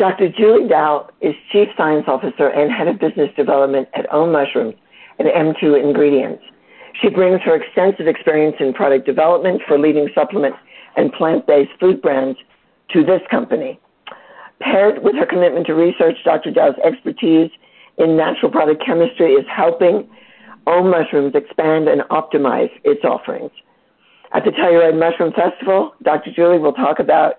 Dr. Julie Dow is Chief Science Officer and Head of Business Development at OWN Mushrooms and M2 Ingredients. She brings her extensive experience in product development for leading supplement and plant-based food brands to this company. Paired with her commitment to research, Dr. Dow's expertise in natural product chemistry is helping OWN Mushrooms expand and optimize its offerings. At the Telluride Mushroom Festival, Dr. Julie will talk about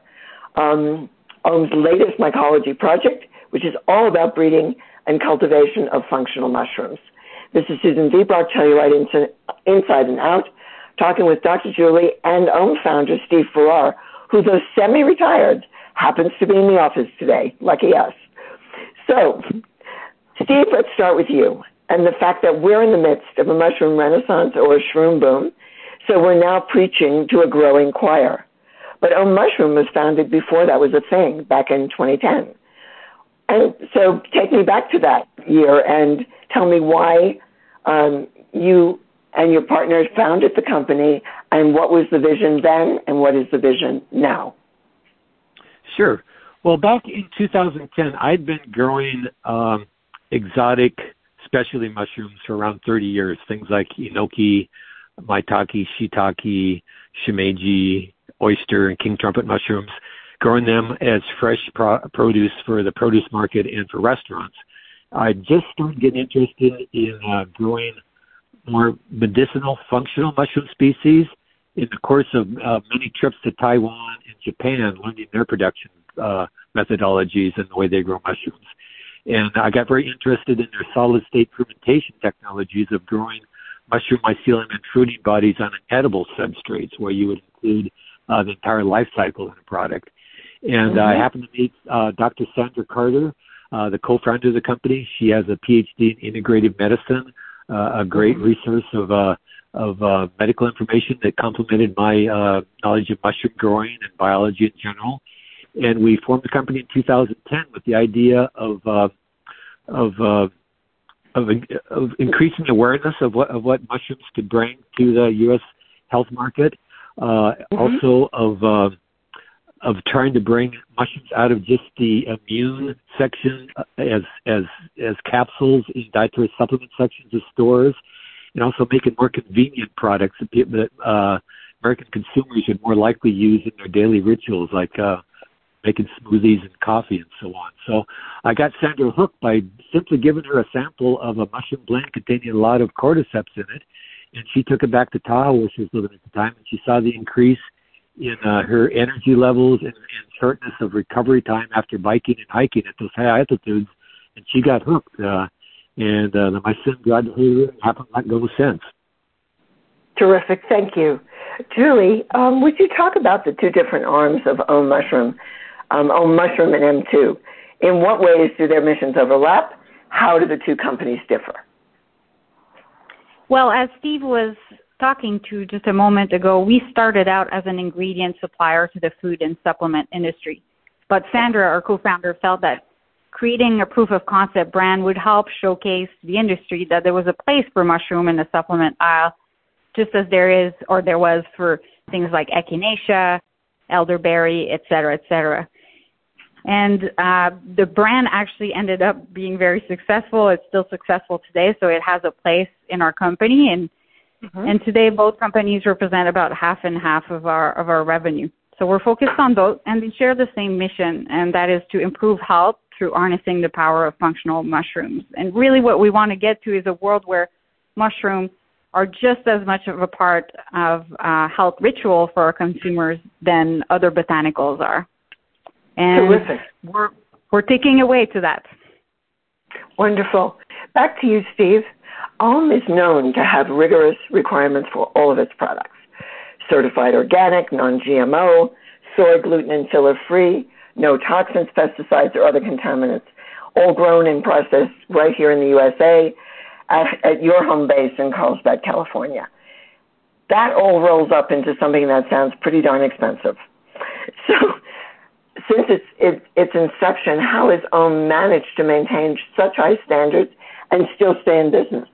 OWN's latest mycology project, which is all about breeding and cultivation of functional mushrooms. This is Susan V. Brock, Telluride Inside and Out, talking with Dr. Julie and OWN founder Steve Farrar, who, though semi-retired, happens to be in the office today. Lucky us. So, Steve, let's start with you and the fact that we're in the midst of a mushroom renaissance or a shroom boom, so we're now preaching to a growing choir. But OWN Mushroom was founded before that was a thing, back in 2010. And so take me back to that year and tell me why you and your partners founded the company and what was the vision then and what is the vision now? Sure. Well, back in 2010, I'd been growing exotic specialty mushrooms for around 30 years, things like enoki, maitake, shiitake, shimeji, oyster, and king trumpet mushrooms, growing them as fresh produce for the produce market and for restaurants. I just started getting interested in growing more medicinal, functional mushroom species in the course of many trips to Taiwan and Japan, learning their production methodologies and the way they grow mushrooms. And I got very interested in their solid-state fermentation technologies of growing mushroom mycelium and fruiting bodies on an edible substrates, where you would include the entire life cycle in a product. And I happened to meet Dr. Sandra Carter, the co-founder of the company. She has a PhD in integrative medicine, a great resource of medical information that complemented my knowledge of mushroom growing and biology in general. And we formed the company in 2010 with the idea of increasing awareness of what mushrooms could bring to the U.S. health market. Also of trying to bring mushrooms out of just the immune section as capsules in dietary supplement sections of stores, and also making more convenient products that American consumers would more likely use in their daily rituals, like making smoothies and coffee and so on. So I got Sandra hooked by simply giving her a sample of a mushroom blend containing a lot of cordyceps in it. And she took it back to Tahoe, where she was living at the time, and she saw the increase in her energy levels and shortness of recovery time after biking and hiking at those high altitudes. And she got hooked. My son got her and haven't let go since. Terrific. Thank you. Julie, would you talk about the two different arms of OWN Mushroom, OWN Mushroom and M2? In what ways do their missions overlap? How do the two companies differ? Well, as Steve was talking to just a moment ago, we started out as an ingredient supplier to the food and supplement industry. But Sandra, our co-founder, felt that creating a proof of concept brand would help showcase the industry that there was a place for mushroom in the supplement aisle, just as there was for things like echinacea, elderberry, et cetera, et cetera. And the brand actually ended up being very successful. It's still successful today, so it has a place in our company. And today, both companies represent about half and half of our revenue. So we're focused on both, and they share the same mission, and that is to improve health through harnessing the power of functional mushrooms. And really what we want to get to is a world where mushrooms are just as much of a part of health ritual for our consumers than other botanicals are. And terrific. We're taking away to that. Wonderful. Back to you, Steve. OWN is known to have rigorous requirements for all of its products. Certified organic, non-GMO, soy, gluten, and filler-free, no toxins, pesticides, or other contaminants, all grown and processed right here in the USA at your home base in Carlsbad, California. That all rolls up into something that sounds pretty darn expensive. So since its inception, how has OWN managed to maintain such high standards and still stay in business?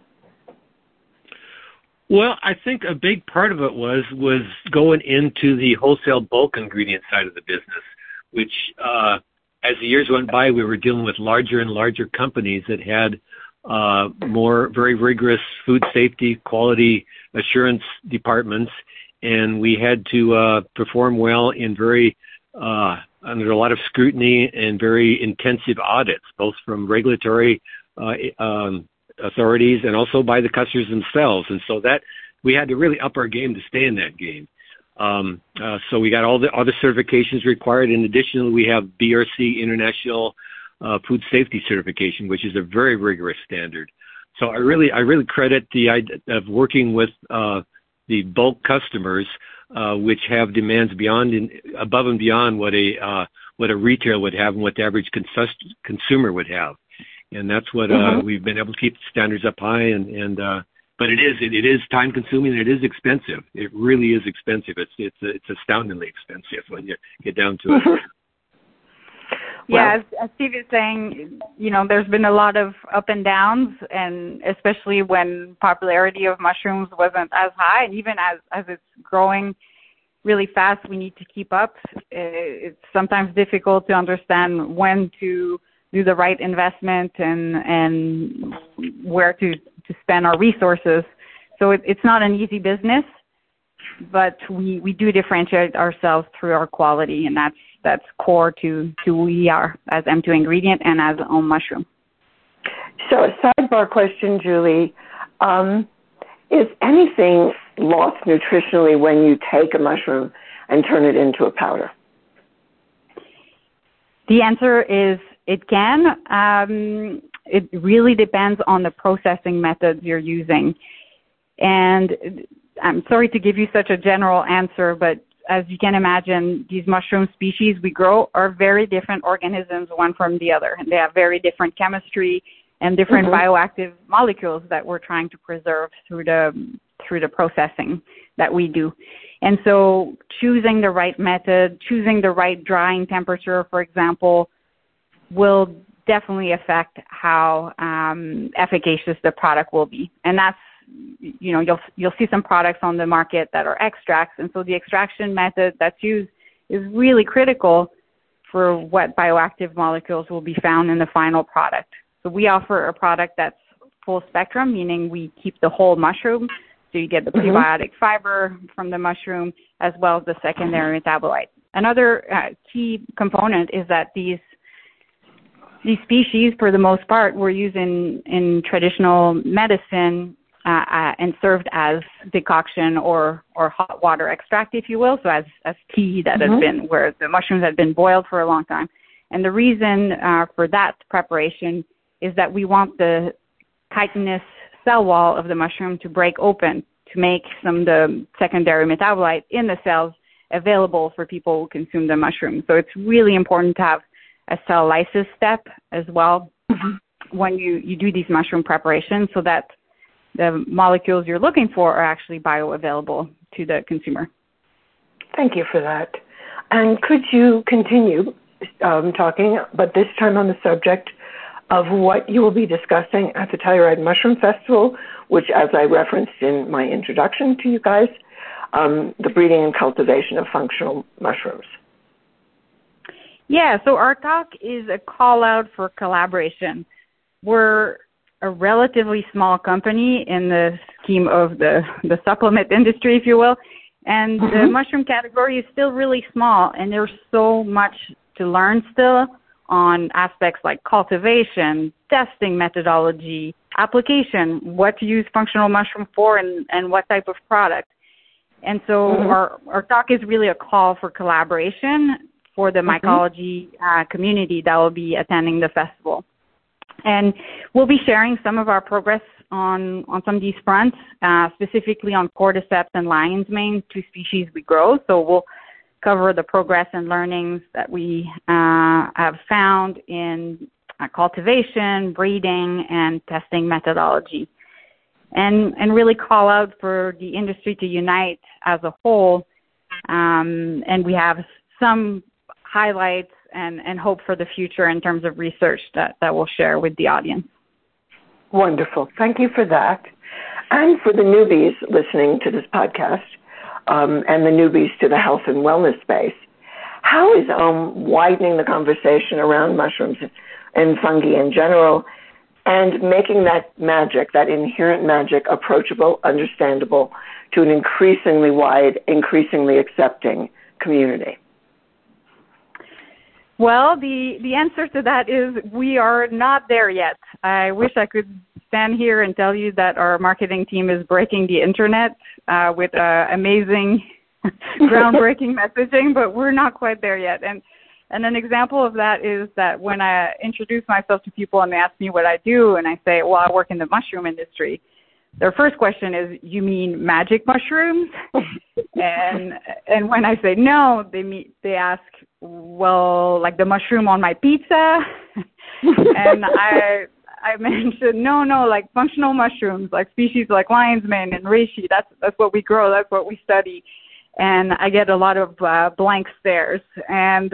Well, I think a big part of it was going into the wholesale bulk ingredient side of the business, which as the years went by, we were dealing with larger and larger companies that had more very rigorous food safety, quality assurance departments, and we had to perform well in very under a lot of scrutiny and very intensive audits, both from regulatory authorities and also by the customers themselves. And so that we had to really up our game to stay in that game. So we got all the other certifications required. In addition, we have BRC International Food Safety Certification, which is a very rigorous standard. So I really credit the idea of working with the bulk customers, which have demands above and beyond what a retailer would have and what the average consumer would have. And that's what we've been able to keep the standards up high. But it is time consuming and it is expensive. It really is expensive. It's astoundingly expensive when you get down to it. Yeah, as Steve is saying, there's been a lot of up and downs, and especially when popularity of mushrooms wasn't as high, and even as it's growing really fast, we need to keep up. It's sometimes difficult to understand when to do the right investment and where to spend our resources. So it's not an easy business, but we do differentiate ourselves through our quality, and that's core to who we are as M2 Ingredient and as OWN Mushroom. So a sidebar question, Julie. Is anything lost nutritionally when you take a mushroom and turn it into a powder? The answer is it can. It really depends on the processing methods you're using. And I'm sorry to give you such a general answer, but as you can imagine, these mushroom species we grow are very different organisms, one from the other. And they have very different chemistry and different bioactive molecules that we're trying to preserve through the processing that we do. And so choosing the right method, choosing the right drying temperature, for example, will definitely affect how efficacious the product will be. And that's, you'll see some products on the market that are extracts, and so the extraction method that's used is really critical for what bioactive molecules will be found in the final product. So we offer a product that's full spectrum, meaning we keep the whole mushroom, so you get the prebiotic fiber from the mushroom as well as the secondary metabolite. Another key component is that these species, for the most part, were used in traditional medicine and served as decoction or hot water extract, if you will, so as tea that has been, where the mushrooms had been boiled for a long time. And the reason for that preparation is that we want the chitinous cell wall of the mushroom to break open to make some of the secondary metabolite in the cells available for people who consume the mushroom. So it's really important to have a cell lysis step as well when you do these mushroom preparations, so that the molecules you're looking for are actually bioavailable to the consumer. Thank you for that. And could you continue talking, but this time on the subject of what you will be discussing at the Telluride Mushroom Festival, which, as I referenced in my introduction to you guys, the breeding and cultivation of functional mushrooms. Yeah, so our talk is a call out for collaboration. We're a relatively small company in the scheme of the supplement industry, if you will, and the mushroom category is still really small, and there's so much to learn still on aspects like cultivation, testing methodology, application, what to use functional mushroom for, and what type of product. And so our talk is really a call for collaboration for the mycology community that will be attending the festival. And we'll be sharing some of our progress on some of these fronts, specifically on cordyceps and lion's mane, two species we grow. So we'll cover the progress and learnings that we have found in cultivation, breeding, and testing methodology. And really call out for the industry to unite as a whole. And we have some highlights and hope for the future in terms of research that we'll share with the audience. Wonderful. Thank you for that. And for the newbies listening to this podcast, and the newbies to the health and wellness space, How is OHM widening the conversation around mushrooms and fungi in general and making that magic, that inherent magic, approachable, understandable to an increasingly wide, increasingly accepting community? Well, the answer to that is we are not there yet. I wish I could stand here and tell you that our marketing team is breaking the internet with amazing, groundbreaking messaging, but we're not quite there yet. And an example of that is that when I introduce myself to people and they ask me what I do, and I say, well, I work in the mushroom industry, their first question is, you mean magic mushrooms? and when I say no, they ask, well, like the mushroom on my pizza? And I mentioned, no, like functional mushrooms, like species like lion's mane and reishi. That's what we grow. That's what we study. And I get a lot of blank stares. And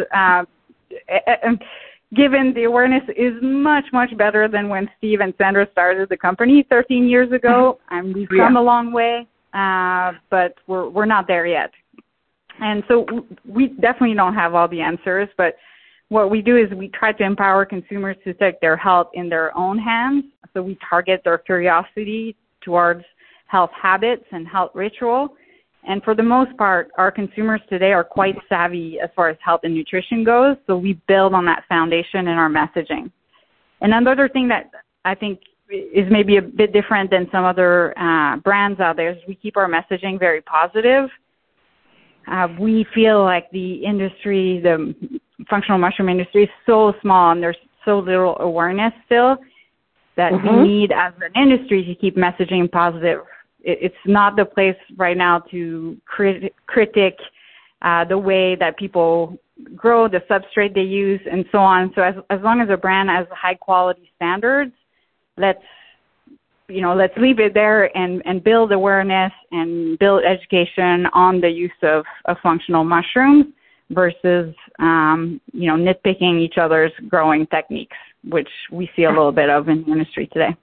given the awareness is much, much better than when Steve and Sandra started the company 13 years ago. And we've come a long way, but we're not there yet. And so we definitely don't have all the answers, but what we do is we try to empower consumers to take their health in their own hands. So we target their curiosity towards health habits and health ritual. And for the most part, our consumers today are quite savvy as far as health and nutrition goes. So we build on that foundation in our messaging. And another thing that I think is maybe a bit different than some other brands out there is we keep our messaging very positive. We feel like the industry, the functional mushroom industry, is so small and there's so little awareness still that we need as an industry to keep messaging positive. It's not the place right now to critic the way that people grow, the substrate they use, and so on. So as long as a brand has high quality standards, let's leave it there and build awareness and build education on the use of functional mushrooms versus nitpicking each other's growing techniques, which we see a little bit of in the industry today.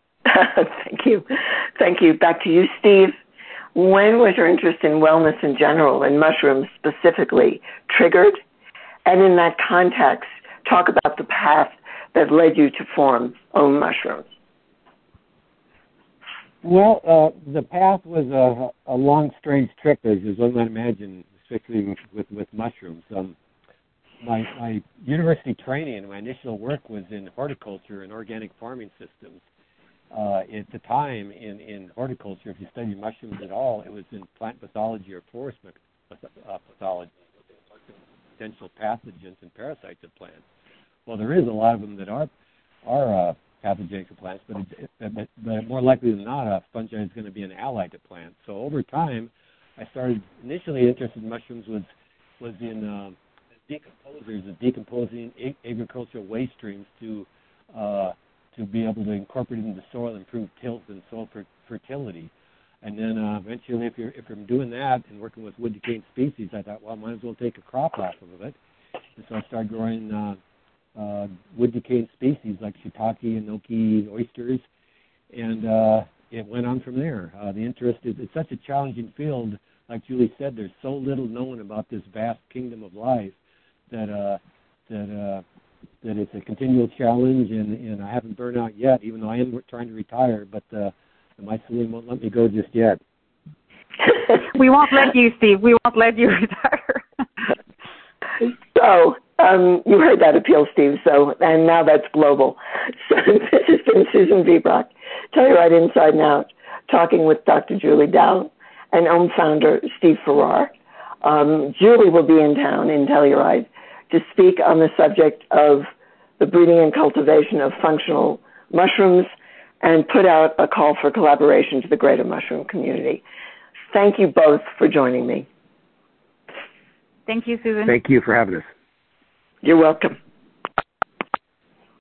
Thank you. Back to you, Steve. When was your interest in wellness in general and mushrooms specifically triggered? And in that context, talk about the path that led you to form OHM Mushrooms. Well, the path was a long, strange trip, as one might imagine, especially with mushrooms. My university training and my initial work was in horticulture and organic farming systems. At the time, in horticulture, if you study mushrooms at all, it was in plant pathology or forest pathology, potential pathogens and parasites of plants. Well, there is a lot of them that are pathogenic to plants, but more likely than not, a fungi is going to be an ally to plants. So over time, I started initially interested in mushrooms was in decomposers, decomposing agricultural waste streams to be able to incorporate it into soil, improve tilth and soil fertility. And then eventually, if I'm doing that and working with wood decaying species, I thought, well, I might as well take a crop off of it. And so I started growing wood decaying species like shiitake, enoki, oysters, and it went on from there. The interest is, it's such a challenging field. Like Julie said, there's so little known about this vast kingdom of life that it's a continual challenge, and I haven't burned out yet, even though I am trying to retire, but my saloon won't let me go just yet. We won't let you, Steve. We won't let you retire. So, you heard that appeal, Steve, and now that's global. So this has been Susan Vibrock, Telluride Inside and Out, talking with Dr. Julie Dow and OHM founder Steve Farrar. Julie will be in town in Telluride to speak on the subject of the breeding and cultivation of functional mushrooms and put out a call for collaboration to the greater mushroom community. Thank you both for joining me. Thank you, Susan. Thank you for having us. You're welcome.